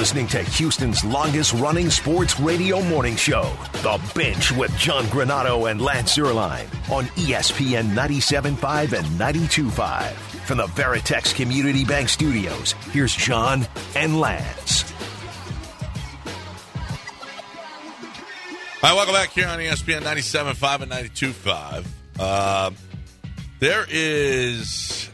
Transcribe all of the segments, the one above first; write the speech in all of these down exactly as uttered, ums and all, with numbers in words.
listening to Houston's longest-running sports radio morning show, The Bench with John Granato and Lance Zierlein on E S P N ninety-seven point five and ninety-two point five. From the Veritex Community Bank Studios, here's John and Lance. All right, welcome back here on E S P N ninety-seven point five and ninety-two point five. Uh, there is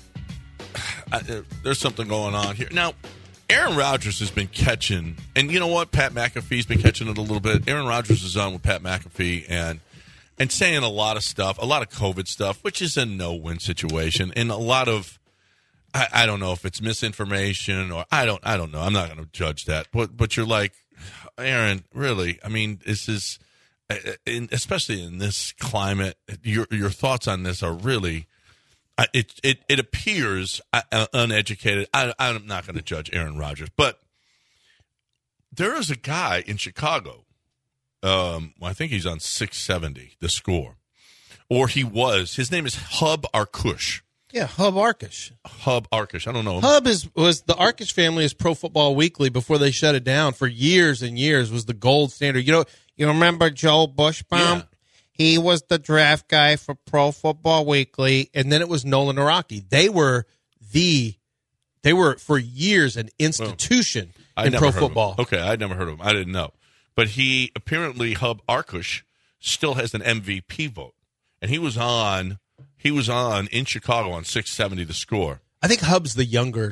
uh, there's something going on here. Now, Aaron Rodgers has been catching, and you know what? Pat McAfee's been catching it a little bit. Aaron Rodgers is on with Pat McAfee and and saying a lot of stuff, a lot of COVID stuff, which is a no-win situation, and a lot of I, I don't know if it's misinformation or I don't I don't know. I'm not going to judge that, but but you're like, Aaron, really? I mean, this is, especially in this climate, your your thoughts on this are really. It it it appears uneducated. I, I'm not going to judge Aaron Rodgers, but there is a guy in Chicago. Um, I think he's on six seventy, the score, or he was. His name is Hub Arkush. Yeah, Hub Arkush. Hub Arkush. I don't know. Hub is was the Arkush family is Pro Football Weekly before they shut it down for years and years. Was the gold standard. You know, you remember Joel Bushbaum? Yeah. He was the draft guy for Pro Football Weekly, and then it was Nolan Araki. They were the, they were for years an institution well, in pro football. Okay, I'd never heard of him. I didn't know, but he apparently Hub Arkush still has an M V P vote, and he was on, he was on in Chicago on six seventy the score. I think Hub's the younger.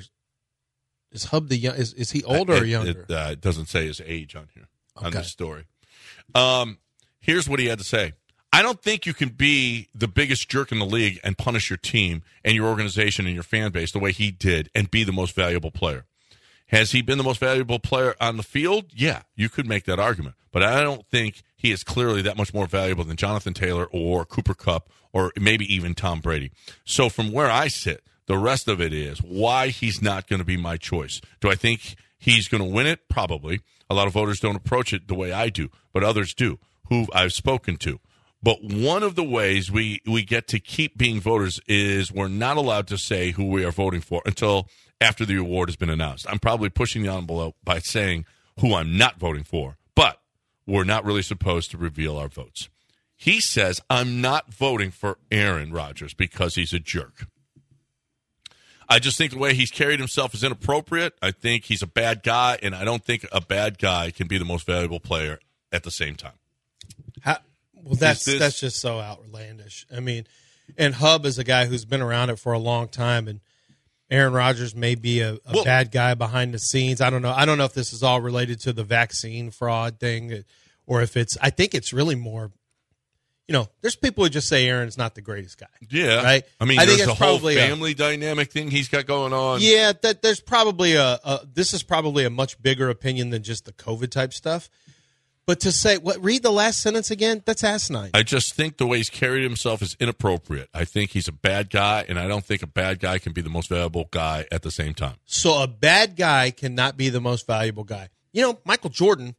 Is Hub the young? Is is he older it, or younger? It, uh, it doesn't say his age on here on Okay. this story. Um, here's what he had to say. I don't think you can be the biggest jerk in the league and punish your team and your organization and your fan base the way he did and be the most valuable player. Has he been the most valuable player on the field? Yeah, you could make that argument. But I don't think he is clearly that much more valuable than Jonathan Taylor or Cooper Kupp or maybe even Tom Brady. So from where I sit, the rest of it is why he's not going to be my choice. Do I think he's going to win it? Probably. A lot of voters don't approach it the way I do, but others do, who I've spoken to. But one of the ways we, we get to keep being voters is we're not allowed to say who we are voting for until after the award has been announced. I'm probably pushing the envelope by saying who I'm not voting for, but we're not really supposed to reveal our votes. He says, I'm not voting for Aaron Rodgers because he's a jerk. I just think the way he's carried himself is inappropriate. I think he's a bad guy, and I don't think a bad guy can be the most valuable player at the same time. How, well, that's this, that's just so outlandish. I mean, and Hub is a guy who's been around it for a long time, and Aaron Rodgers may be a, a well, bad guy behind the scenes. I don't know. I don't know if this is all related to the vaccine fraud thing, or if it's. I think it's really more. You know, there's people who just say Aaron's not the greatest guy. Yeah, right. I mean, I there's think the it's whole probably family a, dynamic thing he's got going on. Yeah, that there's probably a, a. This is probably a much bigger opinion than just the COVID type stuff. But to say, what? Read the last sentence again. That's asinine. I just think the way he's carried himself is inappropriate. I think he's a bad guy, and I don't think a bad guy can be the most valuable guy at the same time. So a bad guy cannot be the most valuable guy. You know, Michael Jordan.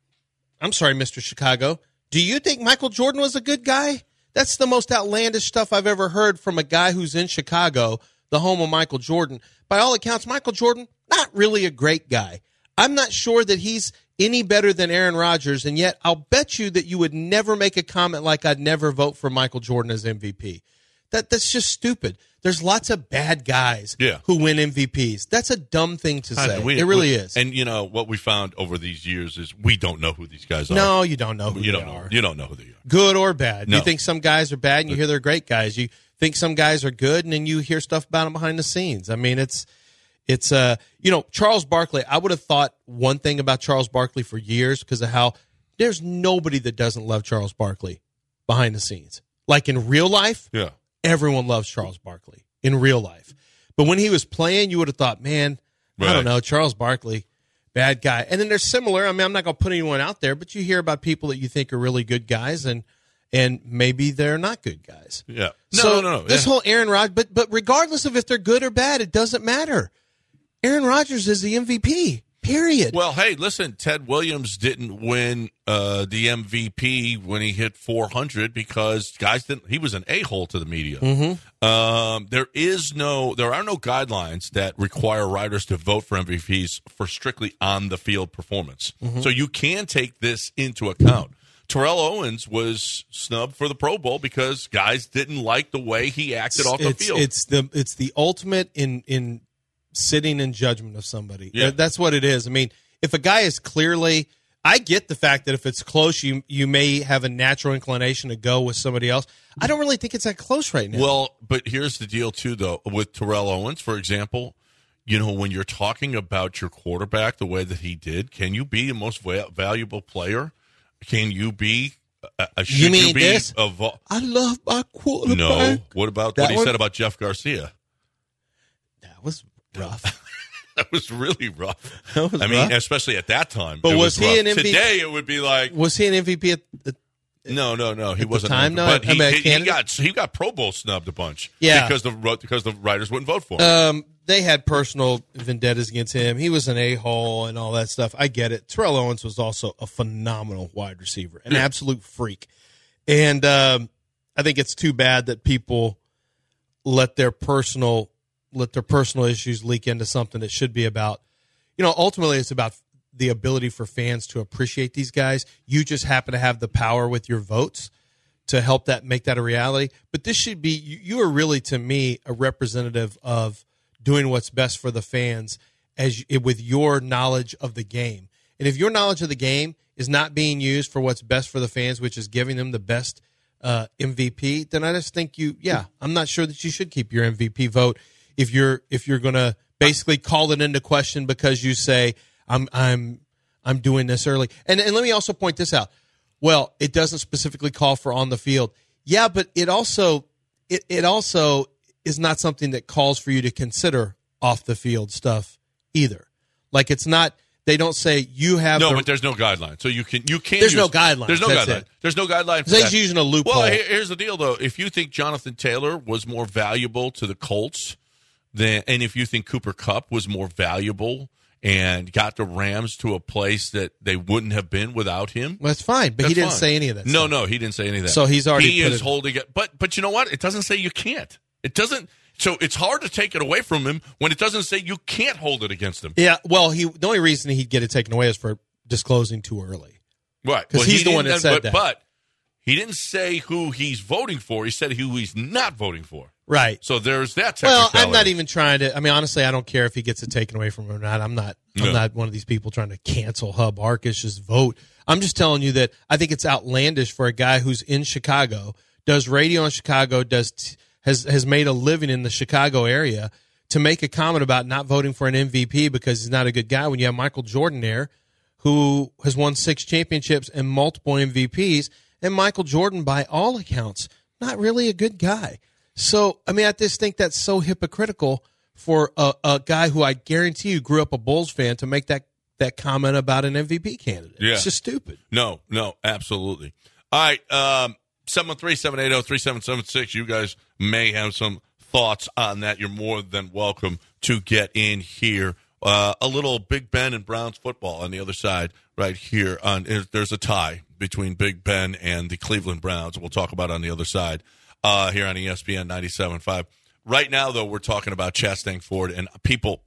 I'm sorry, Mister Chicago. Do you think Michael Jordan was a good guy? That's the most outlandish stuff I've ever heard from a guy who's in Chicago, the home of Michael Jordan. By all accounts, Michael Jordan, not really a great guy. I'm not sure that he's any better than Aaron Rodgers, and yet I'll bet you that you would never make a comment like I'd never vote for Michael Jordan as M V P. That That's just stupid. There's lots of bad guys yeah. who win M V Ps. That's a dumb thing to say. We, it really we, is. And, you know, what we found over these years is we don't know who these guys are. No, you don't know who you they don't know. are. You don't know who they are. Good or bad. No. You think some guys are bad and you hear they're great guys. You think some guys are good and then you hear stuff about them behind the scenes. I mean, it's, it's uh, you know, Charles Barkley, I would have thought one thing about Charles Barkley for years because of how there's nobody that doesn't love Charles Barkley behind the scenes. Like in real life, yeah, everyone loves Charles Barkley in real life. But when he was playing, you would have thought, man, right. I don't know, Charles Barkley, bad guy. And then there's similar. I mean, I'm not going to put anyone out there, but you hear about people that you think are really good guys, and and maybe they're not good guys. Yeah. No, so no, no. no. This yeah. whole Aaron Rodgers, but but regardless of if they're good or bad, it doesn't matter. Aaron Rodgers is the M V P. period. Well, hey, listen, Ted Williams didn't win uh, the M V P when he hit four hundred because guys didn't. He was an a-hole to the media. Mm-hmm. Um, there is no, there are no guidelines that require writers to vote for M V Ps for strictly on the field performance. Mm-hmm. So you can take this into account. Terrell Owens was snubbed for the Pro Bowl because guys didn't like the way he acted off the it's, field. It's the it's the ultimate in in. sitting in judgment of somebody. Yeah. That's what it is. I mean, if a guy is clearly, I get the fact that if it's close, you you may have a natural inclination to go with somebody else. I don't really think it's that close right now. Well, but here's the deal, too, though. With Terrell Owens, for example, you know, when you're talking about your quarterback the way that he did, can you be the most va- valuable player? Can you be a, a You mean you be this? A vo- I love my quarterback. no. What about That what he one? said about Jeff Garcia? That was rough. That was really rough. That was I mean, rough. especially at that time. But it was he rough. an M V P? Today, it would be like, Was he an M V P at the no, no, no. He At the wasn't. time, no? but I he, mean, he, he candidate? got he got Pro Bowl snubbed a bunch. Yeah. because the because the writers wouldn't vote for him. Um, they had personal vendettas against him. He was an a-hole and all that stuff. I get it. Terrell Owens was also a phenomenal wide receiver, an Yeah. absolute freak. And um, I think it's too bad that people let their personal let their personal issues leak into something that should be about, you know, ultimately it's about the ability for fans to appreciate these guys. You just happen to have the power with your votes to help that make that a reality. But this should be, you, you are really, to me, a representative of doing what's best for the fans as you, with your knowledge of the game. And if your knowledge of the game is not being used for what's best for the fans, which is giving them the best uh, M V P, then I just think you, yeah, I'm not sure that you should keep your M V P vote if you're if you're going to basically call it into question because you say I'm I'm I'm doing this early. And and let me also point this out. Well, it doesn't specifically call for on the field. Yeah, but it also it, it also is not something that calls for you to consider off the field stuff either. Like it's not, they don't say you have No, the, but there's no guideline. So you can you can't There's use, no guideline. There's no That's guideline. it. There's no guideline for They're that. using a loophole. Well, here- here's the deal though. If you think Jonathan Taylor was more valuable to the Colts than and if you think Cooper Kupp was more valuable and got the Rams to a place that they wouldn't have been without him, well, that's fine, but he that's didn't fine. say any of that. No, stuff. no, he didn't say any of that. So he's already he put is it- holding it. But but you know what? It doesn't say you can't. It doesn't. So it's hard to take it away from him when it doesn't say you can't hold it against him. Yeah, well, he the only reason he'd get it taken away is for disclosing too early. Right. 'Cause Well, he's he the one didn't- that said but, that. But he didn't say who he's voting for. He said who he's not voting for. Right. So there's that Well, technicality. I'm not even trying to. I mean, honestly, I don't care if he gets it taken away from him or not. I'm not. I'm No. not one of these people trying to cancel Hub Arkish's vote. I'm just telling you that I think it's outlandish for a guy who's in Chicago, does radio in Chicago, does t- has has made a living in the Chicago area, to make a comment about not voting for an M V P because he's not a good guy when you have Michael Jordan there, who has won six championships and multiple M V Ps, and Michael Jordan, by all accounts, not really a good guy. So, I mean, I just think that's so hypocritical for a, a guy who I guarantee you grew up a Bulls fan to make that, that comment about an M V P candidate. Yeah. It's just stupid. No, no, absolutely. All right, um, seven one three, seven eight zero, three seven seven six. You guys may have some thoughts on that. You're more than welcome to get in here. Uh, a little Big Ben and Browns football on the other side right here. On There's a tie between Big Ben and the Cleveland Browns. We'll talk about on the other side uh, here on E S P N ninety-seven point five. Right now, though, we're talking about Chastang Ford, and people,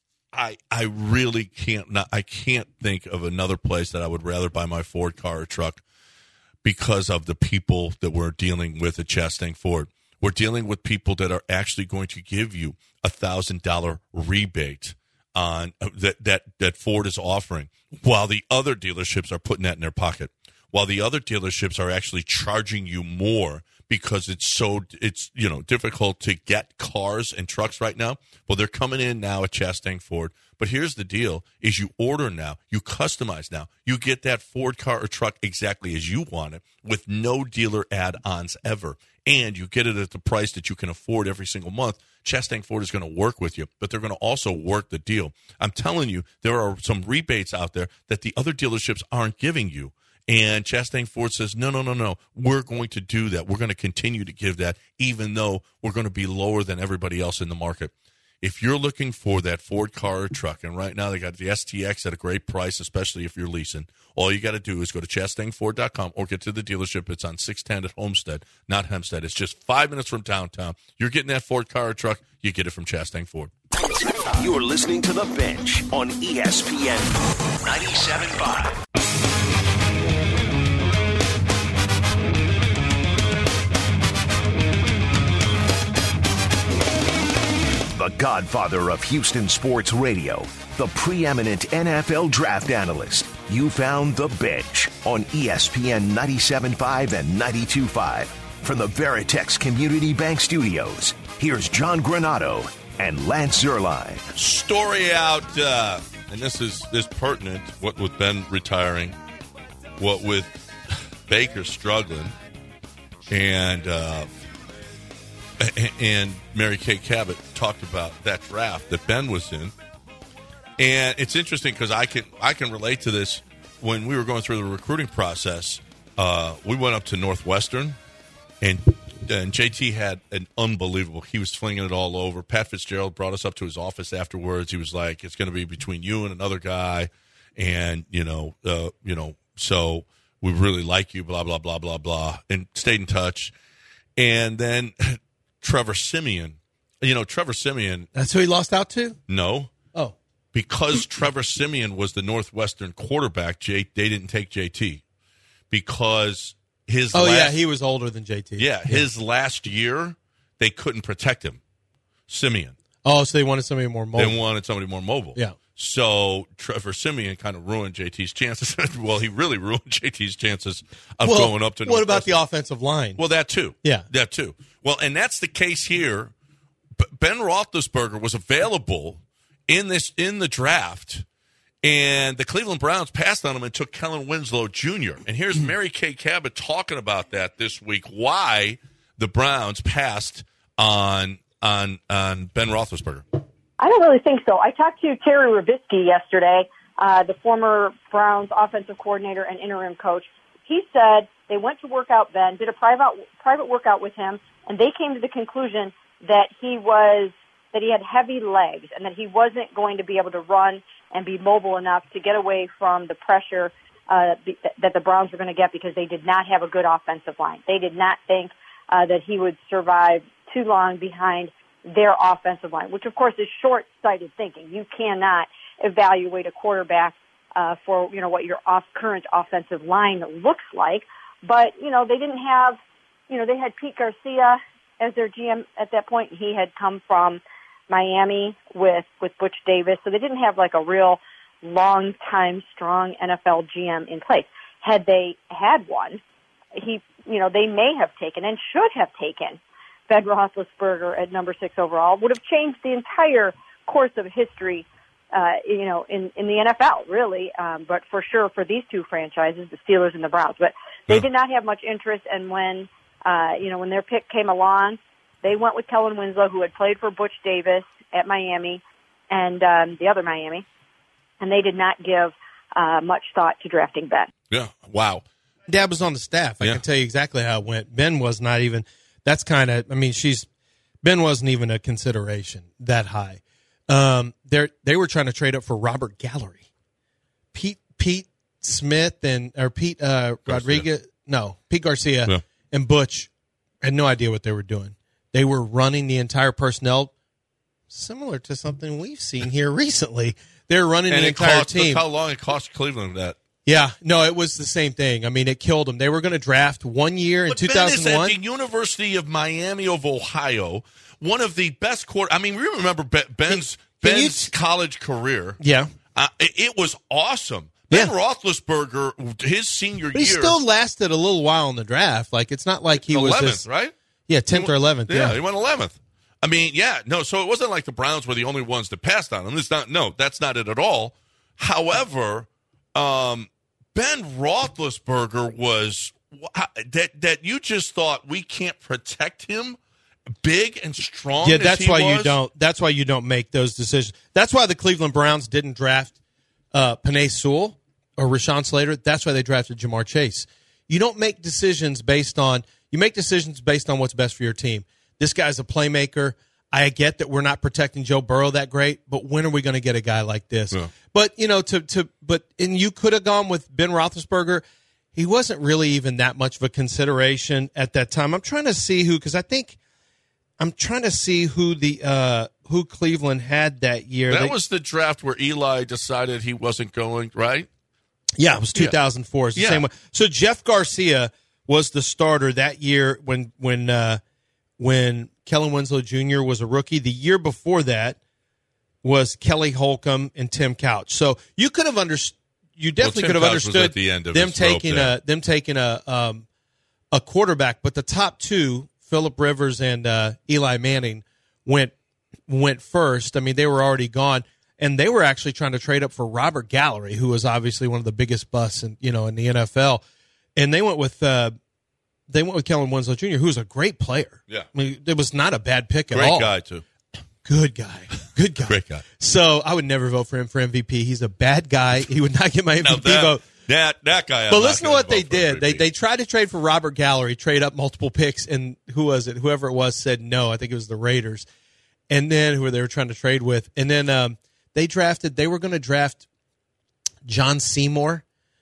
I I really can't not I can't think of another place that I would rather buy my Ford car or truck because of the people that we're dealing with at Chastang Ford. We're dealing with people that are actually going to give you a thousand dollar rebate on uh, that that that Ford is offering, while the other dealerships are putting that in their pocket. While the other dealerships are actually charging you more because it's so it's you know difficult to get cars and trucks right now. Well, they're coming in now at Chastang Ford. But here's the deal: is you order now, you customize now, you get that Ford car or truck exactly as you want it, with no dealer add-ons ever, and you get it at the price that you can afford every single month. Chastang Ford is going to work with you, but they're going to also work the deal. I'm telling you, there are some rebates out there that the other dealerships aren't giving you. And Chastang Ford says, no, no, no, no, we're going to do that. We're going to continue to give that, even though we're going to be lower than everybody else in the market. If you're looking for that Ford car or truck, and right now they got the S T X at a great price, especially if you're leasing, all you got to do is go to Chastang Ford dot com or get to the dealership. It's on six ten at Homestead, not Hempstead. It's just five minutes from downtown. You're getting that Ford car or truck, you get it from Chastang Ford. You're listening to The Bench on E S P N ninety-seven point five. The godfather of Houston sports radio, the preeminent N F L draft analyst. You found The Bench on E S P N ninety-seven point five and ninety-two point five. From the Veritex Community Bank Studios, here's John Granato and Lance Zierlein. Story out, uh, and this is this pertinent, what with Ben retiring, what with Baker struggling, and uh, and Mary Kay Cabot talked about that draft that Ben was in. And it's interesting because I can I can relate to this. When we were going through the recruiting process, uh, we went up to Northwestern, and and J T had an unbelievable. He was flinging it all over. Pat Fitzgerald brought us up to his office afterwards. He was like, "It's going to be between you and another guy, and you know, uh, you know, so we really like you." Blah blah blah blah blah, and stayed in touch. And then Trevor Siemian, you know, Trevor Siemian. That's who he lost out to? No. Oh. Because Trevor Siemian was the Northwestern quarterback, J, they didn't take J T. Because his Oh, last, yeah, he was older than J T. Yeah, his yeah. last year, they couldn't protect him, Siemian. Oh, so they wanted somebody more mobile. They wanted somebody more mobile. Yeah. So Trevor Siemian kind of ruined J T's chances. Well, he really ruined J T's chances of well, going up to What about the offensive line? Well, that too. Yeah. That too. Well, and that's the case here. Ben Roethlisberger was available in this in the draft, and the Cleveland Browns passed on him and took Kellen Winslow Junior And here's Mary Kay Cabot talking about that this week, why the Browns passed on on on Ben Roethlisberger. I don't really think so. I talked to Terry Robisky yesterday, uh, the former Browns offensive coordinator and interim coach. He said they went to work out Ben, did a private private workout with him, and they came to the conclusion that he was that he had heavy legs and that he wasn't going to be able to run and be mobile enough to get away from the pressure uh, that the Browns were going to get because they did not have a good offensive line. They did not think uh, that he would survive too long behind their offensive line, which, of course, is short-sighted thinking. You cannot evaluate a quarterback uh, for, you know, what your off current offensive line looks like. But, you know, they didn't have, you know, they had Pete Garcia as their G M at that point. He had come from Miami with, with Butch Davis. So they didn't have like a real long-time, strong N F L G M in place. Had they had one, he, you know, they may have taken and should have taken Ben Roethlisberger at number six overall. Would have changed the entire course of history, uh, you know, in, in the N F L, really. Um, but for sure for these two franchises, the Steelers and the Browns. But they yeah. did not have much interest, and when Uh, you know, when their pick came along, they went with Kellen Winslow, who had played for Butch Davis at Miami and um, the other Miami, and they did not give uh, much thought to drafting Ben. Yeah, wow. Dad was on the staff. I yeah. can tell you exactly how it went. Ben was not even, that's kind of, I mean, she's, Ben wasn't even a consideration that high. Um, they they were trying to trade up for Robert Gallery. Pete Pete Smith and, or Pete uh, Rodriguez, no, Pete Garcia. Yeah. And Butch had no idea what they were doing. They were running the entire personnel, similar to something we've seen here recently. They were running and the entire cost, team. Look how long it cost Cleveland that. Yeah, no, it was the same thing. I mean, it killed them. They were going to draft one year in but two thousand one. Ben is at the University of Miami of Ohio, one of the best quarter. I mean, we remember Ben's can, can Ben's you, college career. Yeah, uh, it, it was awesome. Ben yeah. Roethlisberger, his senior but he year, he still lasted a little while in the draft. Like it's not like he eleventh, was this, right? Yeah, tenth or eleventh. Yeah, yeah, he went eleventh. I mean, yeah, no. So it wasn't like the Browns were the only ones that passed on him. It's not. No, that's not it at all. However, um, Ben Roethlisberger was that that you just thought we can't protect him, big and strong. Yeah, that's as he why was. you don't. That's why you don't make those decisions. That's why the Cleveland Browns didn't draft uh, Penei Sewell or Rashawn Slater. That's why they drafted Jamar Chase. You don't make decisions based on. You make decisions based on what's best for your team. This guy's a playmaker. I get that we're not protecting Joe Burrow that great, but when are we going to get a guy like this? Yeah. But, you know, to, to, but, and you could have gone with Ben Roethlisberger. He wasn't really even that much of a consideration at that time. I'm trying to see who, because I think, I'm trying to see who the, uh, who Cleveland had that year. That they, was the draft where Eli decided he wasn't going, right? Yeah, it was two thousand four. It's the yeah. same one. So Jeff Garcia was the starter that year when, when, uh, when Kellen Winslow Junior was a rookie. The year before that was Kelly Holcomb and Tim Couch. So you could have understood. You definitely well, could have Couch was understood at the end of them his rope taking there. a them taking a um, a quarterback, but the top two, Phillip Rivers and uh, Eli Manning, went went first. I mean, they were already gone, and they were actually trying to trade up for Robert Gallery, who was obviously one of the biggest busts in you know in the N F L, and they went with uh, they went with Kellen Winslow Junior, who was a great player. Yeah, I mean, it was not a bad pick at great all. Great guy too. Good guy. Good guy. Great guy. So I would never vote for him for M V P. He's a bad guy. He would not get my M V P that, vote. That that guy. I'm but not listen to what they vote for did. M V P. They they tried to trade for Robert Gallery, trade up multiple picks, and who was it? Whoever it was said no. I think it was the Raiders. And then who they were trying to trade with. And then um, they drafted. They were going to draft John Seymour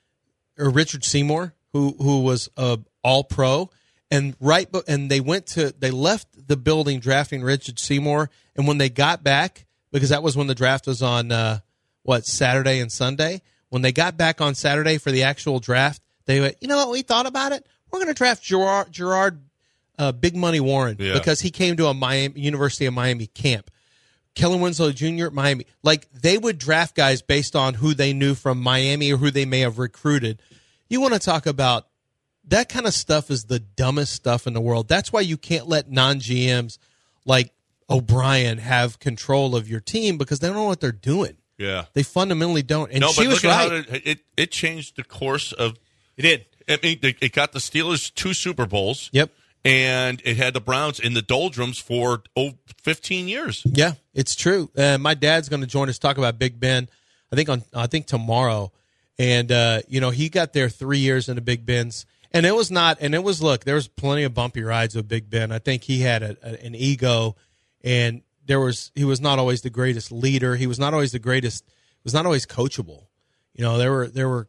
or Richard Seymour, who who was a All Pro. And right, and they went to they left the building drafting Richard Seymour. And when they got back, because that was when the draft was on uh, what Saturday and Sunday. When they got back on Saturday for the actual draft, they went, you know what, we thought about it. We're going to draft Gerard, Gerard uh, Big Money Warren yeah. because he came to a Miami University of Miami camp. Kellen Winslow Junior at Miami. Like, they would draft guys based on who they knew from Miami or who they may have recruited. You want to talk about that kind of stuff is the dumbest stuff in the world. That's why you can't let non-G Ms like O'Brien have control of your team because they don't know what they're doing. Yeah, they fundamentally don't. And no, she but was look right. at how it, it it changed the course of. It did. I mean, it got the Steelers two Super Bowls. Yep. And it had the Browns in the doldrums for oh, fifteen years. Yeah, it's true. Uh, my dad's going to join us talk about Big Ben. I think on I think tomorrow, and uh, you know he got there three years into Big Ben's, and it was not. And it was look, there was plenty of bumpy rides with Big Ben. I think he had a, a, an ego, and there was he was not always the greatest leader. He was not always the greatest. Was not always coachable. You know, there were there were.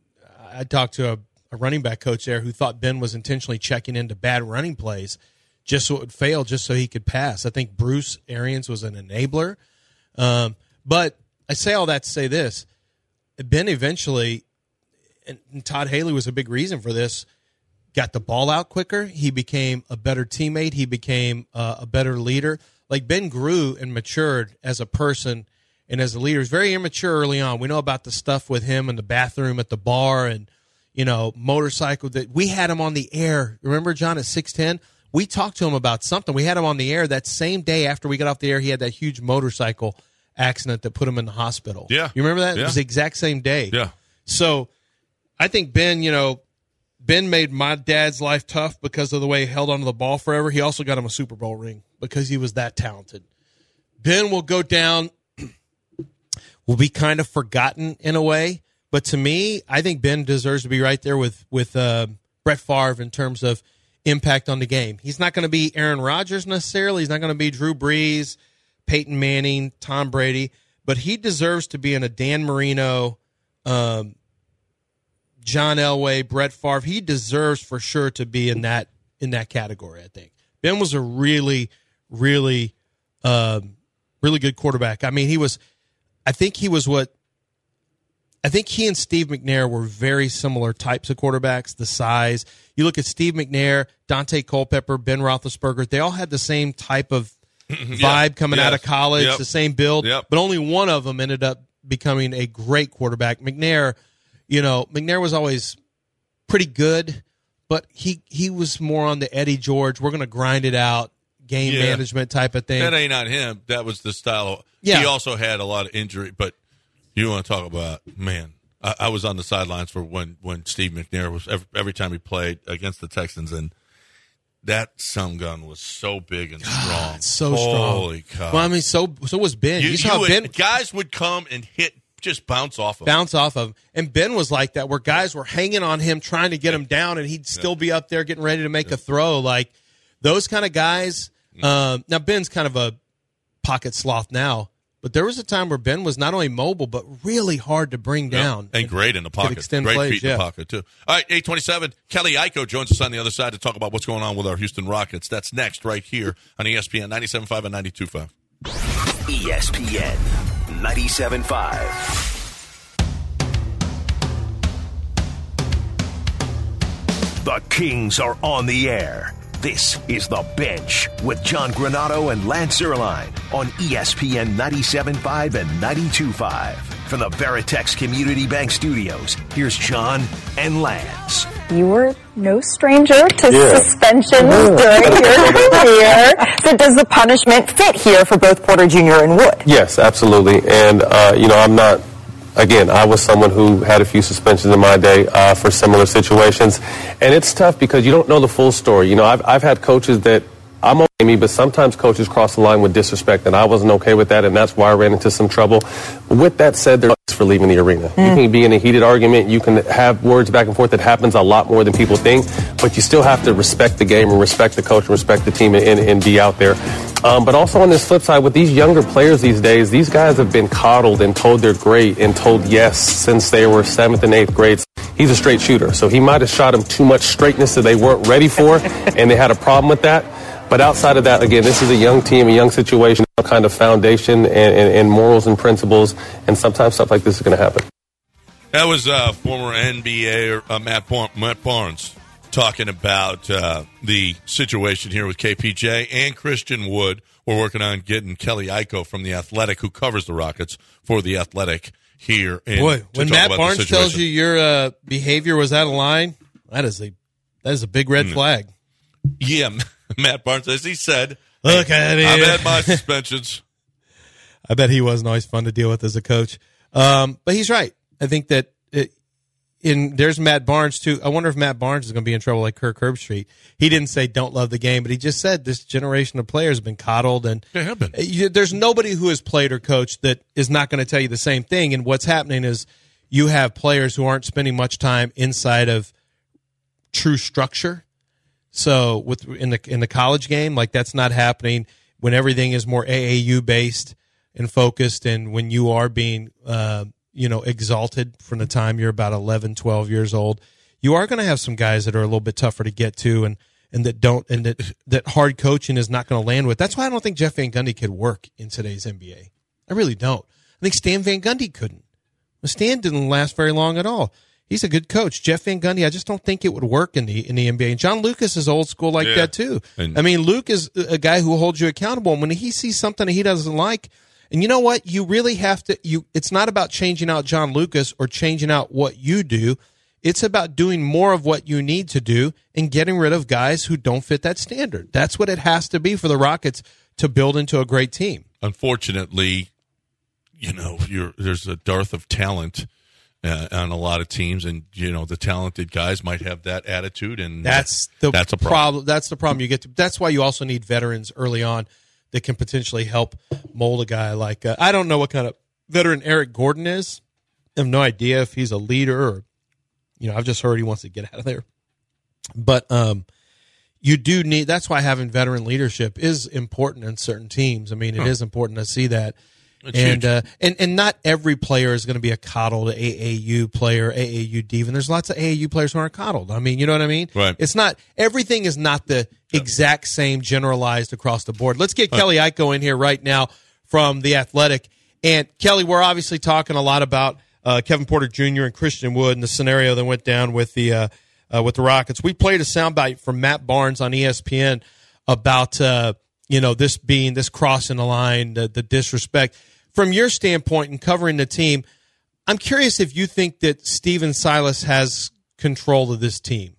I talked to a. a running back coach there who thought Ben was intentionally checking into bad running plays just so it would fail, just so he could pass. I think Bruce Arians was an enabler. Um, but I say all that to say this. Ben eventually, and, and Todd Haley was a big reason for this, got the ball out quicker. He became a better teammate. He became uh, a better leader. Like, Ben grew and matured as a person and as a leader. He was very immature early on. We know about the stuff with him in the bathroom at the bar and you know, motorcycle that we had him on the air. Remember, John, at six ten? We talked to him about something. We had him on the air that same day after we got off the air. He had that huge motorcycle accident that put him in the hospital. Yeah. You remember that? Yeah. It was the exact same day. Yeah. So I think Ben, you know, Ben made my dad's life tough because of the way he held onto the ball forever. He also got him a Super Bowl ring because he was that talented. Ben will go down, will be kind of forgotten in a way. But to me, I think Ben deserves to be right there with with uh, Brett Favre in terms of impact on the game. He's not going to be Aaron Rodgers necessarily. He's not going to be Drew Brees, Peyton Manning, Tom Brady. But he deserves to be in a Dan Marino, um, John Elway, Brett Favre. He deserves for sure to be in that in that category. I think Ben was a really, really, um, really good quarterback. I mean, he was. I think he was what. I think he and Steve McNair were very similar types of quarterbacks, the size. You look at Steve McNair, Dante Culpepper, Ben Roethlisberger, they all had the same type of vibe yeah. coming yes. out of college, yep. the same build, yep. but only one of them ended up becoming a great quarterback. McNair, you know, McNair was always pretty good, but he, he was more on the Eddie George, we're going to grind it out, game yeah. management type of thing. That ain't not him. That was the style. Of, yeah. He also had a lot of injury, but you want to talk about, man, I, I was on the sidelines for when, when Steve McNair was, every, every time he played against the Texans, and that some gun was so big and strong. God, so Holy strong. Holy cow. Well, I mean, so so was Ben. You, You, saw you would, Ben. guys would come and hit, just bounce off of him. Bounce off of him. And Ben was like that, where guys were hanging on him, trying to get him down, and he'd still yeah. be up there getting ready to make yeah. a throw. Like, those kind of guys. Um, now, Ben's kind of a pocket sloth now. But there was a time where Ben was not only mobile, but really hard to bring down. Yeah, and great in the pocket. Extend great plays, feet in yeah. the pocket, too. All right, eight twenty-seven, Kelly Iko joins us on the other side to talk about what's going on with our Houston Rockets. That's next right here on E S P N ninety-seven point five and ninety-two point five. E S P N ninety-seven point five. The Kings are on the air. This is The Bench with John Granato and Lance Zierlein on E S P N ninety-seven point five and ninety-two point five. From the Veritex Community Bank Studios, here's John and Lance. You were no stranger to yeah. suspensions during your career. So does the punishment fit here for both Porter Junior and Wood? Yes, absolutely. And, uh, you know, I'm not, again, I was someone who had a few suspensions in my day uh, for similar situations. And it's tough because you don't know the full story. You know, I've, I've had coaches that I'm okay with me, but sometimes coaches cross the line with disrespect, and I wasn't okay with that, and that's why I ran into some trouble. With that said, there's for leaving the arena. Mm. You can be in a heated argument. You can have words back and forth. That happens a lot more than people think, but you still have to respect the game and respect the coach and respect the team and, and, and be out there. Um, but also on this flip side, with these younger players these days, these guys have been coddled and told they're great and told yes since they were seventh and eighth grades. He's a straight shooter, so he might have shot them too much straightness that they weren't ready for, and they had a problem with that. But outside of that, again, this is a young team, a young situation, a kind of foundation and, and, and morals and principles, and sometimes stuff like this is going to happen. That was uh, former N B A uh, Matt, Bar- Matt Barnes talking about uh, the situation here with K P J and Christian Wood. We're working on getting Kelly Iko from The Athletic, who covers the Rockets for The Athletic here. In, Boy, when Matt Barnes tells you your uh, behavior was out of line, that is a that is a big red mm. flag. Yeah, Matt Barnes, as he said, look at it. I've had my suspensions. I bet he wasn't always fun to deal with as a coach. Um, but he's right. I think that it, in there's Matt Barnes, too. I wonder if Matt Barnes is going to be in trouble like Kirk Herbstreit. He didn't say don't love the game, but he just said this generation of players have been coddled. And they have been. You, there's nobody who has played or coached that is not going to tell you the same thing. And what's happening is you have players who aren't spending much time inside of true structure. So with in the in the college game, like that's not happening when everything is more A A U based and focused, and when you are being uh, you know exalted from the time you're about eleven, twelve years old, you are going to have some guys that are a little bit tougher to get to, and and that don't and that that hard coaching is not going to land with. That's why I don't think Jeff Van Gundy could work in today's N B A. I really don't. I think Stan Van Gundy couldn't. Stan didn't last very long at all. He's a good coach. Jeff Van Gundy, I just don't think it would work in the in the N B A. And John Lucas is old school like yeah. that, too. And I mean, Luke is a guy who holds you accountable. And when he sees something that he doesn't like, and you know what? You really have to – you. It's not about changing out John Lucas or changing out what you do. It's about doing more of what you need to do and getting rid of guys who don't fit that standard. That's what it has to be for the Rockets to build into a great team. Unfortunately, you know, you're, there's a dearth of talent – Uh, on a lot of teams, and you know the talented guys might have that attitude, and that's the that's a problem. problem. That's the problem you get to. That's why you also need veterans early on that can potentially help mold a guy like uh, I don't know what kind of veteran Eric Gordon is. I have no idea if he's a leader or you know I've just heard he wants to get out of there. But um, you do need. That's why having veteran leadership is important in certain teams. I mean, it huh. is important to see that. It's and uh, and and not every player is going to be a coddled A A U player, A A U diva. And there's lots of A A U players who aren't coddled. I mean, you know what I mean? Right. It's not everything is not the exact same generalized across the board. Let's get huh. Kelly Iko in here right now from The Athletic. And Kelly, we're obviously talking a lot about uh, Kevin Porter Junior and Christian Wood and the scenario that went down with the uh, uh, with the Rockets. We played a soundbite from Matt Barnes on E S P N about uh, you know this being this crossing the line, the, the disrespect. From your standpoint in covering the team, I'm curious if you think that Stephen Silas has control of this team.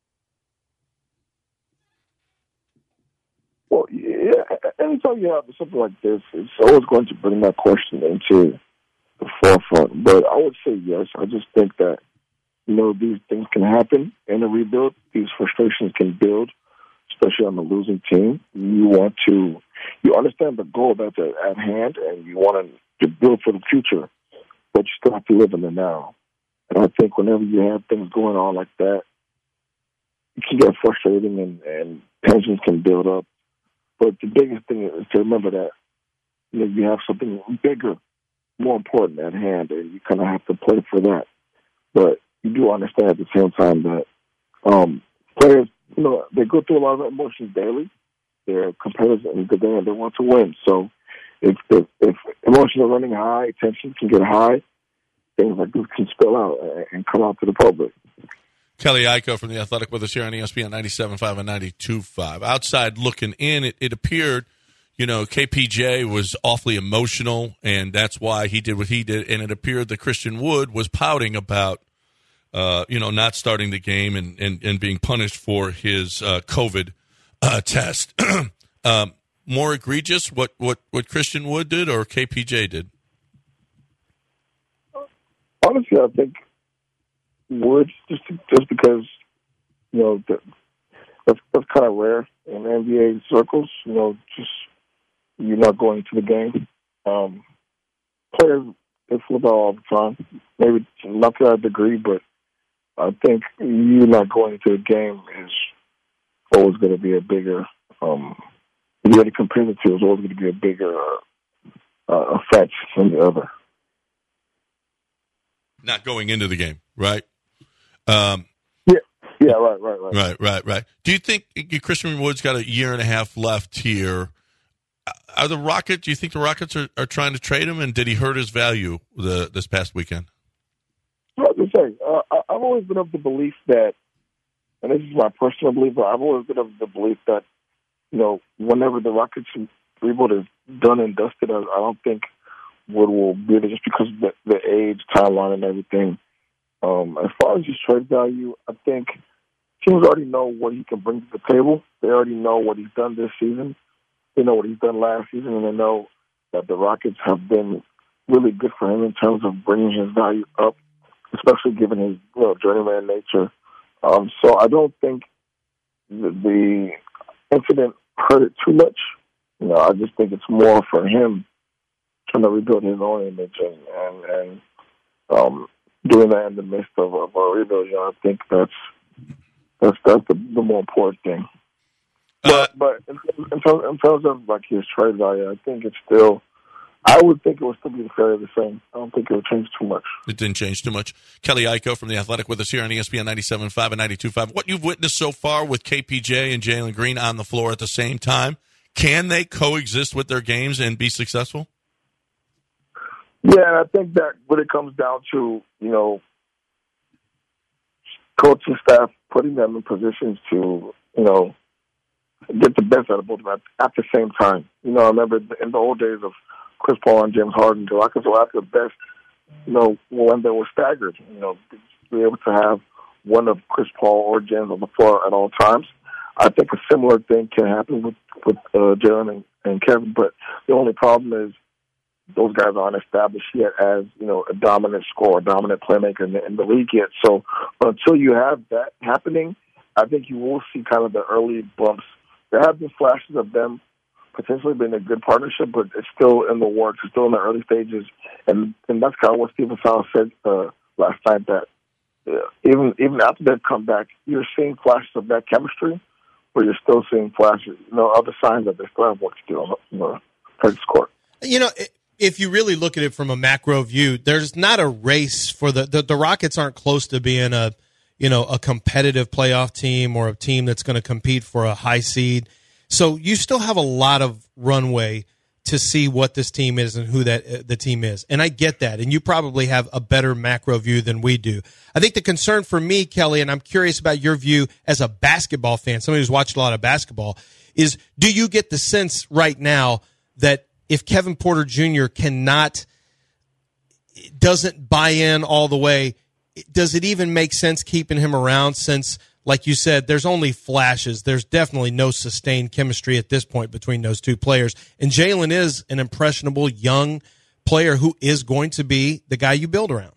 Well, yeah, anytime you have something like this, it's always going to bring that question into the forefront. But I would say yes. I just think that, you know, these things can happen in a rebuild. These frustrations can build, especially on the losing team. You want to... You understand the goal that's at hand, and you want to build for the future, but you still have to live in the now. And I think whenever you have things going on like that, it can get frustrating and, and tensions can build up. But the biggest thing is to remember that you know, you have something bigger, more important at hand, and you kind of have to play for that. But you do understand at the same time that um, players, you know, they go through a lot of emotions daily. They're competitive in the game, and they want to win. So if, if, if emotions are running high, tension can get high, things like this can spill out and come out to the public. Kelly Iko from The Athletic with us here on E S P N ninety-seven point five and ninety-two point five. Outside looking in, it, it appeared, you know, K P J was awfully emotional, and that's why he did what he did. And it appeared that Christian Wood was pouting about, uh, you know, not starting the game and, and, and being punished for his uh, COVID uh, test. um, more egregious, what, what, what Christian Wood did or K P J did? Honestly, I think Wood, just just because, you know, the, that's, that's kind of rare in N B A circles, you know, just you're not going to the game. Um, players, they flip out all the time. Maybe not to that degree, but I think you not going to the game is always going to be a bigger, um, if you had to compare the two, it's always going to be a bigger uh, uh, offense than the other. Not going into the game, right? Um, yeah, yeah, right, right, right. Right, right, right. Do you think Christian Wood's got a year and a half left here? Are the Rockets, do you think the Rockets are, are trying to trade him, and did he hurt his value the, this past weekend? Hard to say. Uh, I've always been of the belief that, and this is my personal belief, but I've always been of the belief that, you know, whenever the Rockets rebuild is done and dusted, I, I don't think Wood will be there just because of the, the age, timeline, and everything. Um, as far as his trade value, I think teams already know what he can bring to the table. They already know what he's done this season. They know what he's done last season, and they know that the Rockets have been really good for him in terms of bringing his value up, especially given his, you know, journeyman nature. Um, so I don't think the, the incident hurt it too much. You know, I just think it's more for him trying to rebuild his own image and and, and um, doing that in the midst of, of a rebuild. You know, I think that's that's that's the, the more important thing. Uh, But but in, in, terms, in terms of like his trade value, I think it's still. I would think it would still be fairly the same. I don't think it would change too much. It didn't change too much. Kelly Iko from The Athletic with us here on E S P N ninety-seven point five and ninety-two point five. What you've witnessed so far with K P J and Jalen Green on the floor at the same time, can they coexist with their games and be successful? Yeah, and I think that when it comes down to, you know, coaching staff putting them in positions to, you know, get the best out of both of them at, at the same time. You know, I remember in the old days of Chris Paul and James Harden, the Rockets were at their best, you know, when they were staggered. You know, to be able to have one of Chris Paul or James on the floor at all times. I think a similar thing can happen with, with uh, Jalen and, and Kevin, but the only problem is those guys aren't established yet as, you know, a dominant scorer, a dominant playmaker in the, in the league yet. So until you have that happening, I think you will see kind of the early bumps. There have been flashes of them potentially being a good partnership, but it's still in the works. It's still in the early stages. And and that's kind of what Stephen Silas said uh, last night, that uh, even even after they've come back, you're seeing flashes of that chemistry, but you're still seeing flashes, you know, other signs that they still have work to do on the practice court. You know, if you really look at it from a macro view, there's not a race for the, the, the Rockets aren't close to being a, you know, a competitive playoff team or a team that's going to compete for a high seed. So you still have a lot of runway to see what this team is and who that uh, the team is. And I get that. And you probably have a better macro view than we do. I think the concern for me, Kelly, and I'm curious about your view as a basketball fan, somebody who's watched a lot of basketball, is do you get the sense right now that if Kevin Porter Junior cannot, doesn't buy in all the way, does it even make sense keeping him around since, like you said, there's only flashes. There's definitely no sustained chemistry at this point between those two players. And Jalen is an impressionable young player who is going to be the guy you build around.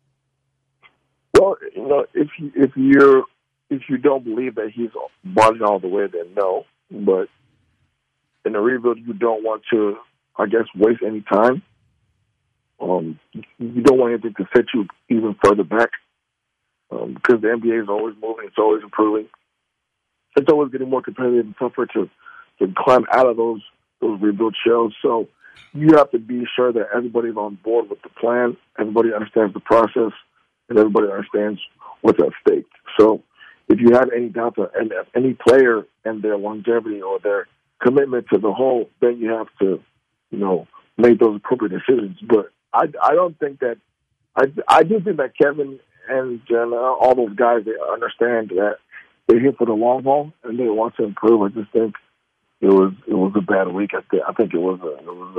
Well, you know, if you, if you're if you don't believe that he's bought it all the way, then no. But in a rebuild, you don't want to, I guess, waste any time. Um, you don't want anything to set you even further back. Um, because the N B A is always moving, it's always improving. It's always getting more competitive and tougher to, to climb out of those those rebuild shells. So you have to be sure that everybody's on board with the plan, everybody understands the process, and everybody understands what's at stake. So if you have any doubt of any player and their longevity or their commitment to the whole, then you have to, you know, make those appropriate decisions. But I, I don't think that I, I do think that Kevin and Jen, all those guys, they understand that they're here for the long haul and they want to improve. I just think it was it was a bad week. I think I think it was a it was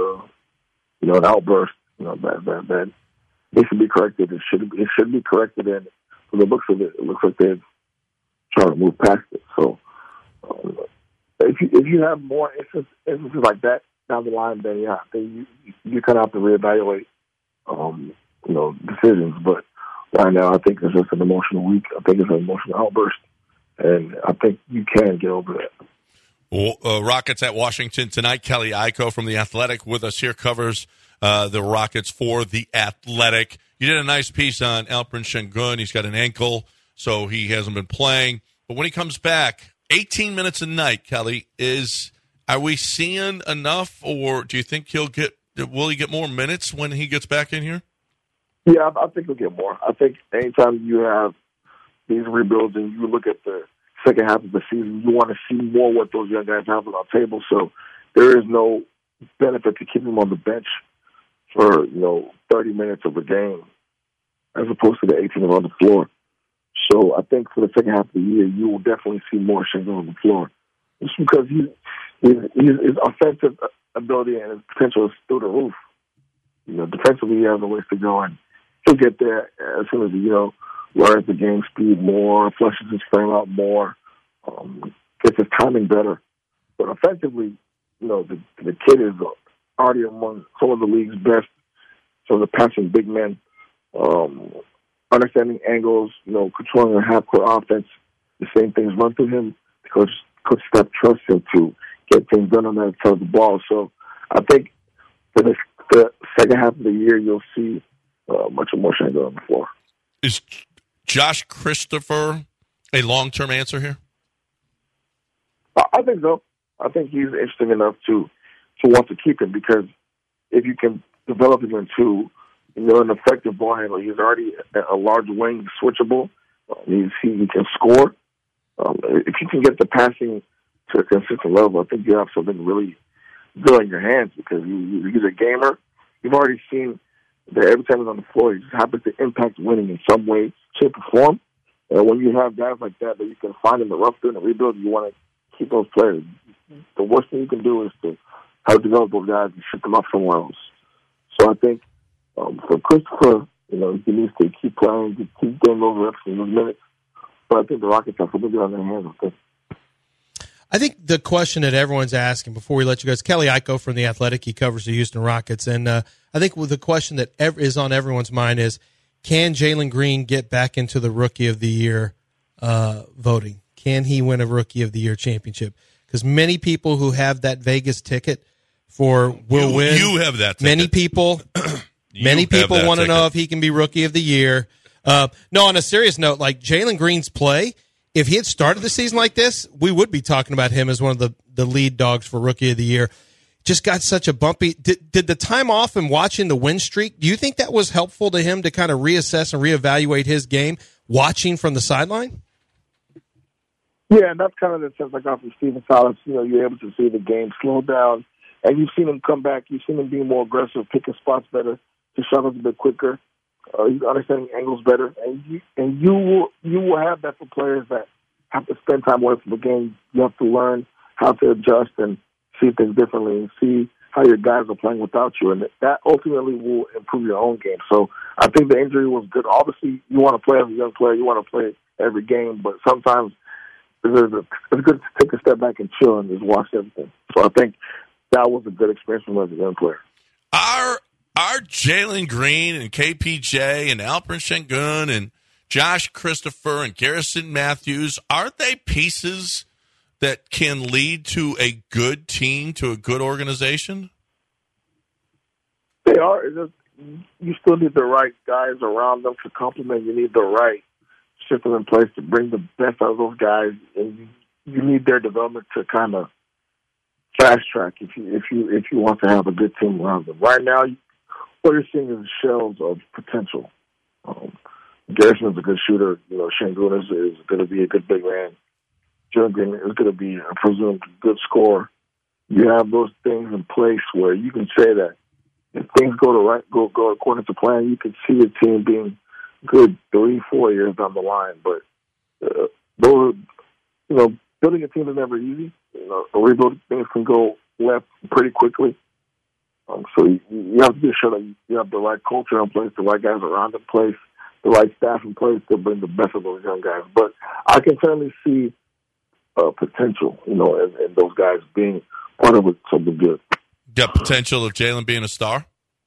a you know an outburst. You know that that, that it should be corrected. It should it should be corrected. And from the looks of it, it looks like they're trying to move past it. So um, if you if you have more instances, instances like that down the line, then yeah, then you you kind of have to reevaluate um, you know decisions. But right now, I think it's just an emotional week. I think it's an emotional outburst, and I think you can get over that. Well, uh, Rockets at Washington tonight. Kelly Iko from The Athletic with us here covers uh, the Rockets for The Athletic. You did a nice piece on Alperen Sengun. He's got an ankle, so he hasn't been playing. But when he comes back, eighteen minutes a night, Kelly, is are we seeing enough, or do you think he'll get will he get more minutes when he gets back in here? Yeah, I, I think he'll get more. I think anytime you have these rebuilds and you look at the second half of the season, you want to see more what those young guys have on the table. So there is no benefit to keep him on the bench for, you know, thirty minutes of a game as opposed to the eighteen on the floor. So I think for the second half of the year, you will definitely see more Sengun on the floor. Just because he, his, his offensive ability and his potential is through the roof. You know, defensively, he has a ways to go, and he'll get there as soon as he, you know, learns the game speed more, flushes his frame out more, um, gets his timing better. But offensively, you know, the, the kid is already among some of the league's best, some of the passing big men, um, understanding angles, you know, controlling a half-court offense. The same things run through him because Coach Steph trusts him to get things done on that side of the ball. So I think for the, the second half of the year, you'll see uh, much more Sengun on the floor. Is Josh Christopher a long-term answer here? I think so. I think he's interesting enough to to want to keep him because if you can develop him into, you know, an effective ball handler, he's already a large wing, switchable. He's, he can score. Um, if you can get the passing to a consistent level, I think you have something really good in your hands because you, you, he's a gamer. You've already seen that every time he's on the floor, he just happens to impact winning in some way, shape, or form. And when you have guys like that that you can find in the rough during the rebuild, you want to keep those players. The worst thing you can do is to how to develop those guys and ship them off somewhere else. So I think um, for Christopher, you know, he needs to keep playing, keep getting those reps and those minutes. But I think the Rockets have something on their hands with this. I think the question that everyone's asking before we let you guys, Kelly Iko from The Athletic, he covers the Houston Rockets, and uh, I think the question that ev- is on everyone's mind is, can Jalen Green get back into the Rookie of the Year uh, voting? Can he win a Rookie of the Year championship? Because many people who have that Vegas ticket for will you, win. You have that ticket. Many people, many people want to know if he can be Rookie of the Year. Uh, no, on a serious note, like Jalen Green's play, if he had started the season like this, we would be talking about him as one of the, the lead dogs for Rookie of the Year. Just got such a bumpy. Did, did the time off and watching the win streak, do you think that was helpful to him to kind of reassess and reevaluate his game, watching from the sideline? Yeah, and that's kind of the sense I got from Stephen Silas. You know, you're able to see the game slow down, and you've seen him come back. You've seen him be more aggressive, picking spots better, his shot is a bit quicker. Uh, he's understanding angles better, and you and you will you will have that for players that have to spend time away from the game. You have to learn how to adjust and see things differently, and see how your guys are playing without you, and that ultimately will improve your own game. So I think the injury was good. Obviously, you want to play as a young player, you want to play every game, but sometimes it's good to take a step back and chill and just watch everything. So I think that was a good experience for him as a young player. Are Are Jalen Green and K P J and Alperen Sengun and Josh Christopher and Garrison Matthews, aren't they pieces that can lead to a good team, to a good organization? They are. It's just, you still need the right guys around them to complement. You need the right system in place to bring the best out of those guys, and you, you need their development to kind of fast track if you if you if you want to have a good team around them. Right now, what you're seeing is shells of potential. Um, Garrison is a good shooter. You know, Şengün is, is going to be a good big man. Jalen Green is going to be a presumed good scorer. You have those things in place where you can say that if things go to right, go go according to plan, you can see the team being good three, four years down the line. But uh, those, you know, building a team is never easy. You know, rebuilding things can go left pretty quickly. Um, so you, you have to be sure that you have the right culture in place, the right guys around in place, the right staff in place to bring the best of those young guys. But I can certainly see uh, potential, you know, in, in those guys being part of something good. Got potential of Jalen being a star?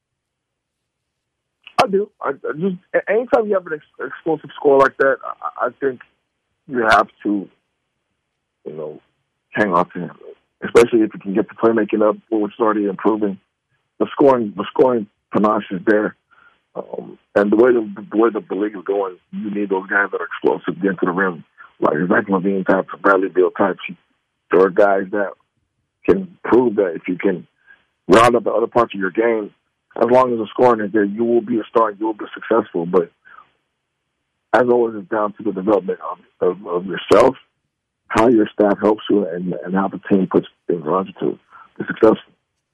I do. I, I just anytime you have an ex- explosive score like that, I, I think you have to, you know, hang on to him, especially if you can get the playmaking up, which is already improving. The scoring, the scoring panache is there, um, and the way the, the way the, the league is going, you need those guys that are explosive, get to the rim, like Zach LaVine types, Bradley Beal types. There are guys that can prove that if you can round up the other parts of your game, as long as the scoring is there, you will be a star and you will be successful. But as always, it's down to the development of, of, of yourself, how your staff helps you, and, and how the team puts things around you to be successful.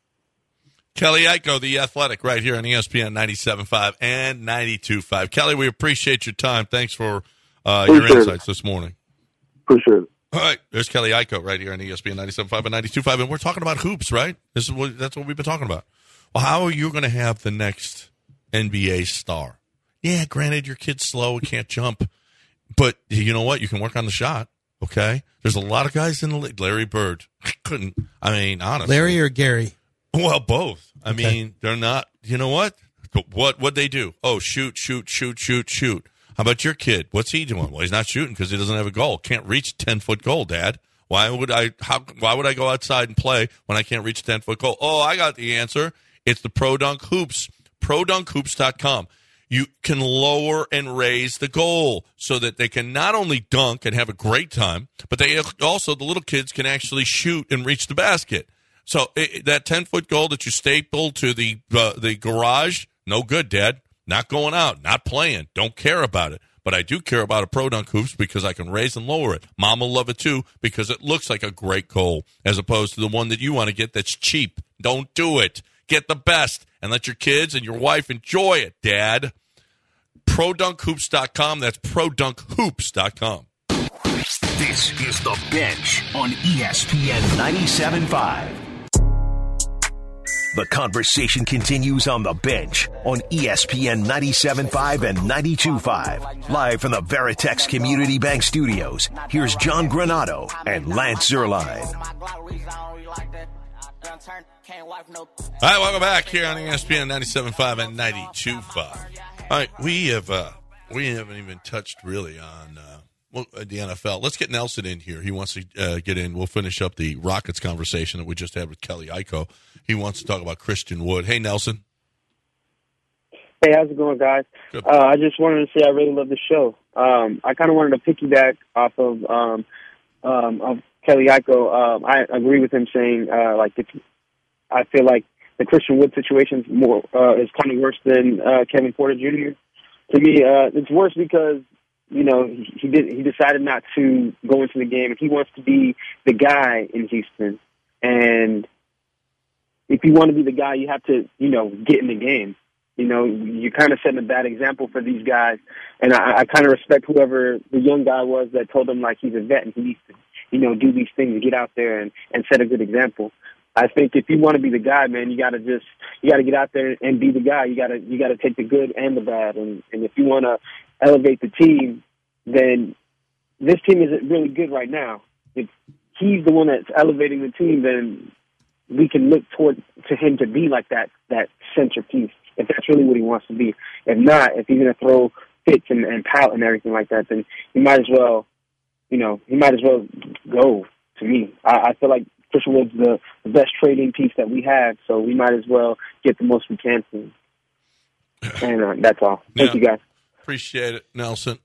Kelly Iko, The Athletic, right here on E S P N ninety-seven point five and ninety-two point five. Kelly, we appreciate your time. Thanks for uh, your insights this morning. Appreciate it. All right, there's Kelly Iko right here on E S P N ninety-seven point five and ninety-two point five, and we're talking about hoops, right? This is what that's what we've been talking about. Well, how are you going to have the next N B A star? Yeah, granted, your kid's slow and can't jump, but you know what? You can work on the shot. Okay, there's a lot of guys in the league. Larry Bird couldn't. I mean, honestly, Larry or Gary? Well, both. I Okay. mean, they're not. You know what? What what they do? Oh, shoot, shoot, shoot, shoot, shoot. How about your kid? What's he doing? Well, he's not shooting because he doesn't have a goal. Can't reach ten foot goal, Dad. Why would I? How? Why would I go outside and play when I can't reach ten foot goal? Oh, I got the answer. It's the Pro Dunk Hoops. Pro Dunk Hoops dot com. You can lower and raise the goal so that they can not only dunk and have a great time, but they also the little kids can actually shoot and reach the basket. So it, that ten foot goal that you stapled to the uh, the garage, no good, Dad. Not going out, not playing. Don't care about it. But I do care about a Pro Dunk Hoops because I can raise and lower it. Mom will love it too because it looks like a great goal as opposed to the one that you want to get that's cheap. Don't do it. Get the best and let your kids and your wife enjoy it, Dad. Pro Dunk Hoops dot com. That's Pro Dunk Hoops dot com. This is The Bench on E S P N ninety-seven point five. The conversation continues on The Bench on E S P N ninety-seven point five and ninety-two point five. Live from the Veritex Community Bank Studios, here's John Granato and Lance Zierlein. All right, welcome back here on E S P N ninety-seven point five and ninety-two point five. All right, we have uh, we haven't even touched really on uh, well, the N F L. Let's get Nelson in here. He wants to uh, get in. We'll finish up the Rockets conversation that we just had with Kelly Iko. He wants to talk about Christian Wood. Hey, Nelson. Hey, how's it going, guys? Uh, I just wanted to say I really love the show. Um, I kind of wanted to piggyback off of um, um, of Kelly Iko. Um, I agree with him saying uh, like it's, I feel like the Christian Wood situation is more uh, is kind of worse than uh, Kevin Porter Junior To me, uh, it's worse because you know he, he did he decided not to go into the game, and he wants to be the guy in Houston. And if you want to be the guy, you have to you know get in the game. You know, you're kind of setting a bad example for these guys, and I, I kind of respect whoever the young guy was that told him like he's a vet and he needs to you know do these things, get out there and, and set a good example. I think if you want to be the guy, man, you got to just you got to get out there and be the guy. You got to you got to take the good and the bad, and and if you want to elevate the team, then this team isn't really good right now. If he's the one that's elevating the team, then we can look toward to him to be like that that centerpiece. If that's really what he wants to be. If not, if he's going to throw fits and, and pout and everything like that, then he might as well, you know, he might as well go. To me, I, I feel like Christian Wood's the, the best trading piece that we have, so we might as well get the most we can from him. And uh, that's all. Thank yeah, you, guys. Appreciate it, Nelson.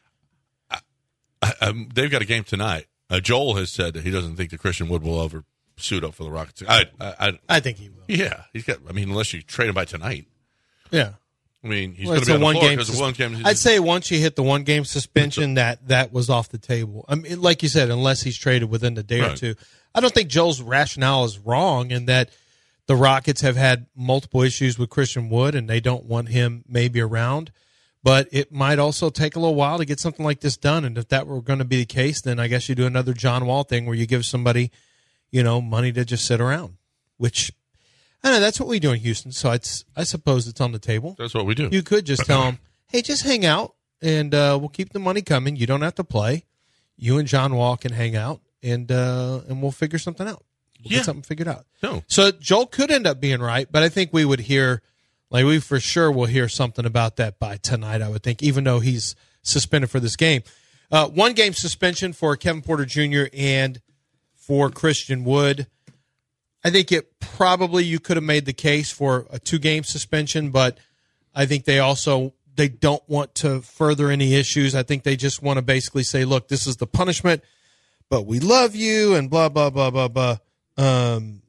I, I, um, they've got a game tonight. Uh, Joel has said that he doesn't think that Christian Wood will ever suit up for the Rockets. I, I, I, I think he will. Yeah, he's got. I mean, unless you trade him by tonight. Yeah. I mean, he's well, going to be on the one floor game because sus- one game. I'd say once you hit the one game suspension, that that was off the table. I mean, like you said, unless he's traded within a day right. or two. I don't think Joel's rationale is wrong in that the Rockets have had multiple issues with Christian Wood, and they don't want him maybe around. But it might also take a little while to get something like this done. And if that were going to be the case, then I guess you do another John Wall thing where you give somebody, you know, money to just sit around, which I don't know. That's what we do in Houston. So it's, I suppose it's on the table. That's what we do. You could just tell them, hey, just hang out and uh, we'll keep the money coming. You don't have to play. You and John Wall can hang out and uh, and we'll figure something out. We'll yeah. get something figured out. No. So Joel could end up being right, but I think we would hear, like we for sure will hear something about that by tonight, I would think, even though he's suspended for this game. Uh, one game suspension for Kevin Porter Junior and for Christian Wood. I think it probably you could have made the case for a two-game suspension, but I think they also they don't want to further any issues. I think they just want to basically say, look, this is the punishment, but we love you and blah, blah, blah, blah, blah. Um,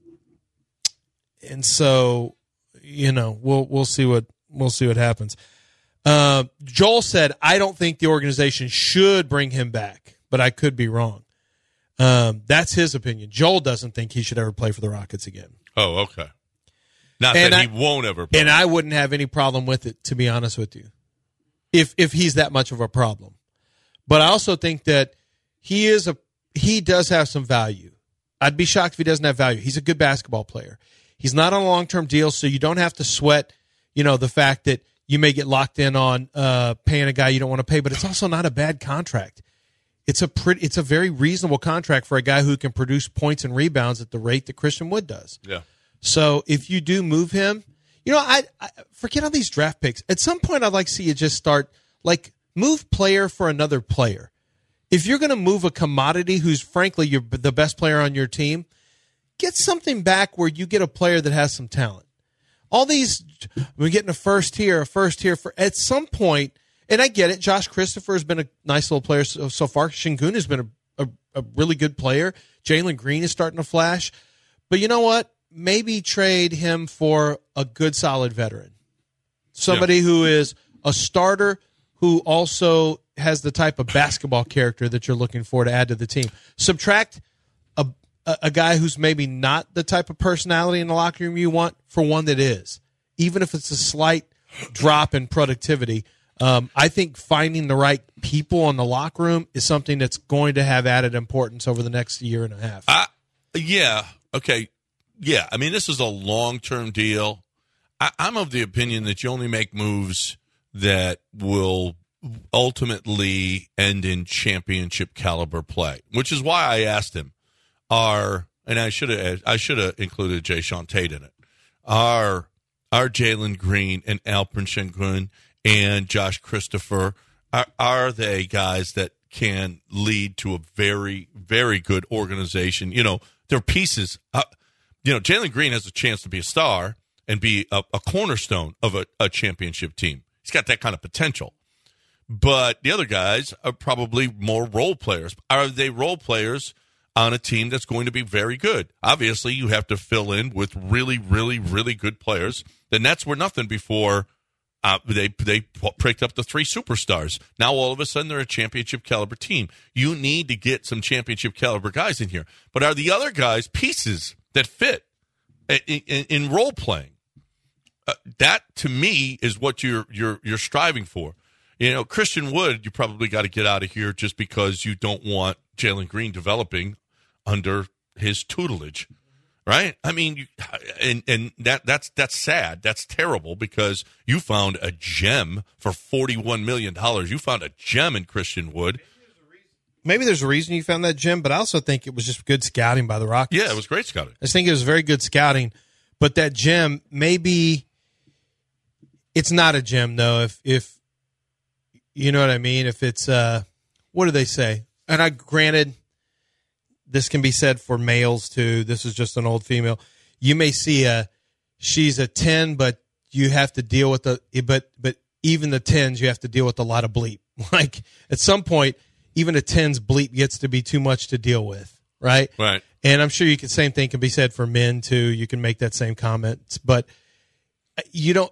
and so, you know, we'll we'll see what we'll see what happens. Uh, Joel said, I don't think the organization should bring him back, but I could be wrong. Um, that's his opinion. Joel doesn't think he should ever play for the Rockets again. Oh, okay. Not and that I, he won't ever play. And I wouldn't have any problem with it, to be honest with you, if if he's that much of a problem. But I also think that he is a he does have some value. I'd be shocked if he doesn't have value. He's a good basketball player. He's not on a long-term deal, so you don't have to sweat, you know, the fact that you may get locked in on uh, paying a guy you don't want to pay, but it's also not a bad contract. It's a pretty, it's a very reasonable contract for a guy who can produce points and rebounds at the rate that Christian Wood does. Yeah. So if you do move him, you know, I, I forget all these draft picks. At some point, I'd like to see you just start like move player for another player. If you're going to move a commodity who's frankly you're the best player on your team, get something back where you get a player that has some talent. All these, we're getting a first here, a first here for at some point. And I get it. Josh Christopher has been a nice little player so, so far. Şengün has been a, a, a really good player. Jalen Green is starting to flash. But you know what? Maybe trade him for a good, solid veteran. Somebody yeah. who is a starter who also has the type of basketball character that you're looking for to add to the team. Subtract a, a, a guy who's maybe not the type of personality in the locker room you want for one that is. Even if it's a slight drop in productivity, Um, I think finding the right people in the locker room is something that's going to have added importance over the next year and a half. Uh, yeah. Okay. Yeah. I mean, this is a long-term deal. I, I'm of the opinion that you only make moves that will ultimately end in championship caliber play, which is why I asked him, are, and I should have, I should have included Jae'Sean Tate in it, are, are Jalen Green and Alperen Şengün and Josh Christopher, are, are they guys that can lead to a very, very good organization? You know, they're pieces. Uh, you know, Jalen Green has a chance to be a star and be a, a cornerstone of a, a championship team. He's got that kind of potential. But the other guys are probably more role players. Are they role players on a team that's going to be very good? Obviously, you have to fill in with really, really, really good players. The Nets were nothing before Uh, they they picked up the three superstars. Now all of a sudden they're a championship caliber team. You need to get some championship caliber guys in here. But are the other guys pieces that fit in, in, in role playing? Uh, that to me is what you're you're you're striving for. You know, Christian Wood, you probably got to get out of here just because you don't want Jalen Green developing under his tutelage. Right? I mean, you, and and that that's that's sad. That's terrible because you found a gem for forty-one million dollars. You found a gem in Christian Wood. Maybe there's a reason you found that gem, but I also think it was just good scouting by the Rockets. Yeah, it was great scouting. I just think it was very good scouting. But that gem, maybe it's not a gem though. If if you know what I mean. If it's uh, what do they say? And I granted. This can be said for males too. This is just an old female. You may see a, she's a ten, but you have to deal with the, but, but even the tens, you have to deal with a lot of bleep. Like at some point, even a ten's bleep gets to be too much to deal with. Right. Right. And I'm sure you can, same thing can be said for men too. You can make that same comment, but you don't,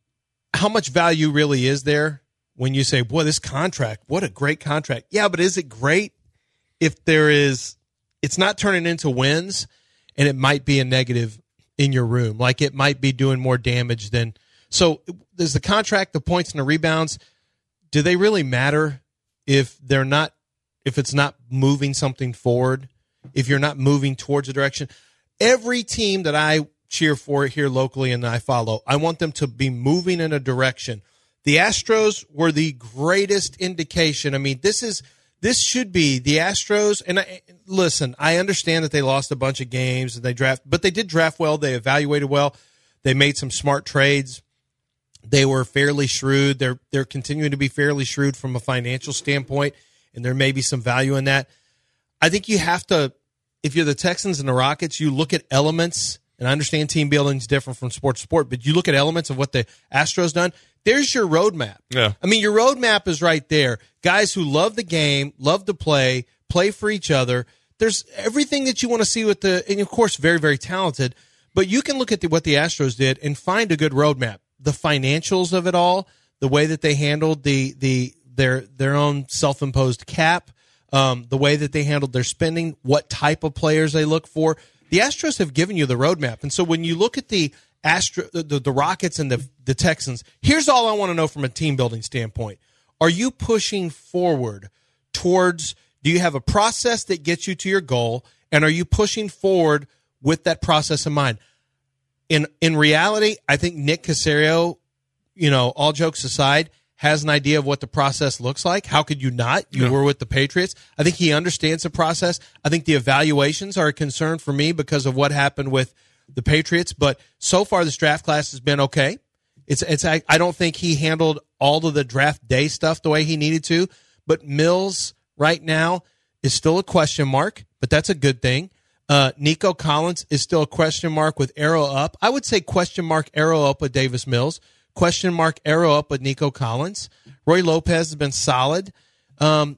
how much value really is there when you say, boy, this contract, what a great contract. Yeah, but is it great if there is, it's not turning into wins and it might be a negative in your room. Like it might be doing more damage than, so does the contract, the points and the rebounds, do they really matter if they're not, if it's not moving something forward, if you're not moving towards a direction? Every team that I cheer for here locally and I follow, I want them to be moving in a direction. The Astros were the greatest indication. I mean, this is, this should be the Astros. And I, listen, I understand that they lost a bunch of games and they draft, but they did draft well. They evaluated well. They made some smart trades. They were fairly shrewd. They're, they're continuing to be fairly shrewd from a financial standpoint, and there may be some value in that. I think you have to, if you're the Texans and the Rockets, you look at elements, and I understand team building is different from sport to sport, but you look at elements of what the Astros done. There's your roadmap. Yeah. I mean, your roadmap is right there. Guys who love the game, love to play, play for each other. There's everything that you want to see with the, and of course, very, very talented. But you can look at the, what the Astros did and find a good roadmap. The financials of it all, the way that they handled the the their their own self-imposed cap, um, the way that they handled their spending, what type of players they look for. The Astros have given you the roadmap. And so when you look at the Astro, the, the Rockets and the, the Texans, here's all I want to know from a team building standpoint. Are you pushing forward towards, do you have a process that gets you to your goal, and are you pushing forward with that process in mind? In in reality, I think Nick Caserio, you know, all jokes aside, has an idea of what the process looks like. How could you not? You Yeah. were with the Patriots. I think he understands the process. I think the evaluations are a concern for me because of what happened with the Patriots. But so far, this draft class has been okay. It's it's. I, I don't think he handled all of the draft day stuff the way he needed to. But Mills right now is still a question mark, but that's a good thing. Uh, Nico Collins is still a question mark with arrow up. I would say question mark arrow up with Davis Mills. Question mark arrow up with Nico Collins. Roy Lopez has been solid. Um,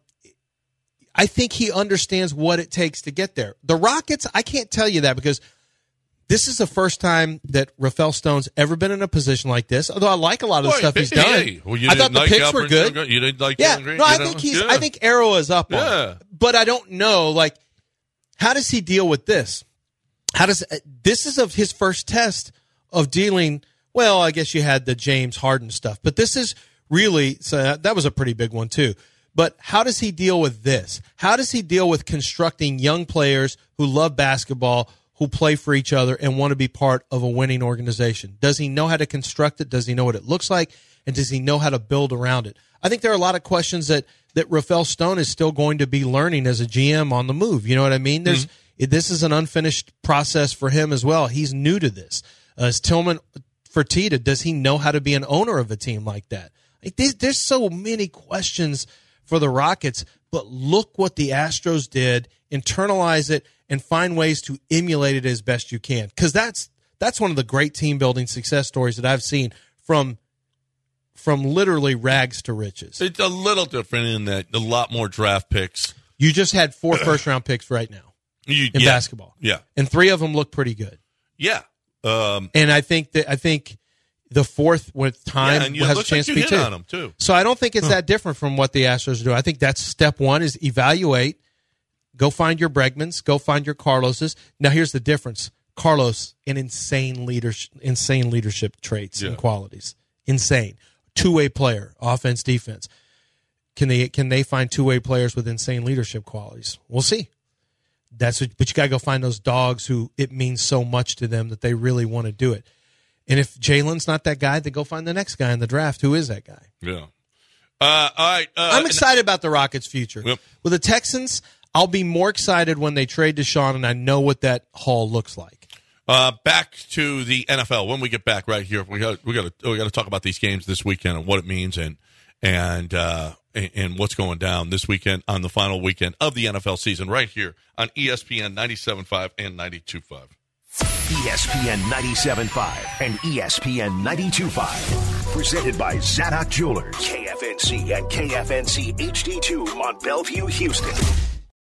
I think he understands what it takes to get there. The Rockets, I can't tell you that because this is the first time that Rafael Stone's ever been in a position like this. Although I like a lot of the Well, stuff he's done. hey, well, you I didn't thought the like picks were Alfred good. Green? You didn't like Yeah, Jalen Green? no, I You know? think he's. Yeah. I think arrow is up on Yeah. it. But I don't know. Like, how does he deal with this? How does this is of his first test of dealing? Well, I guess you had the James Harden stuff, but this is really so that was a pretty big one too. But how does he deal with this? How does he deal with constructing young players who love basketball, who play for each other, and want to be part of a winning organization? Does he know how to construct it? Does he know what it looks like? And does he know how to build around it? I think there are a lot of questions that that Rafael Stone is still going to be learning as a G M on the move. You know what I mean? There's mm-hmm. this is an unfinished process for him as well. He's new to this. Uh, is Tillman Fertitta, does he know how to be an owner of a team like that? Like, there's, there's so many questions for the Rockets, but look what the Astros did. Internalize it and find ways to emulate it as best you can, because that's that's one of the great team building success stories that I've seen from from literally rags to riches. It's a little different in that a lot more draft picks. You just had four first round picks right now You, in yeah, basketball, Yeah, and three of them look pretty good. yeah. Um, And I think that I think the fourth with time yeah, and you has a look chance like to you be hit too. on them too. So I don't think it's that different from what the Astros do. I think that's step one is evaluate. Go find your Bregmans. Go find your Carloses. Now here's the difference. Carlos, an insane leadership, insane leadership traits Yeah. and qualities. Insane. Two-way player, offense, defense. Can they can they find two-way players with insane leadership qualities? We'll see. That's what, but you got to go find those dogs who it means so much to them that they really want to do it. And if Jalen's not that guy, then go find the next guy in the draft. Who is that guy? Yeah. Uh, all right. Uh, I'm excited about the Rockets' future. Yep. With the Texans, I'll be more excited when they trade Deshaun and I know what that haul looks like. Uh, back to the N F L when we get back right here. We got we got to we got to talk about these games this weekend and what it means and and uh, and, and what's going down this weekend on the final weekend of the N F L season right here on E S P N ninety-seven point five and ninety-two point five. E S P N ninety-seven point five and E S P N ninety-two point five. Presented by Zadok Jewelers, K F N C and K F N C H D two, Mont Bellevue, Houston.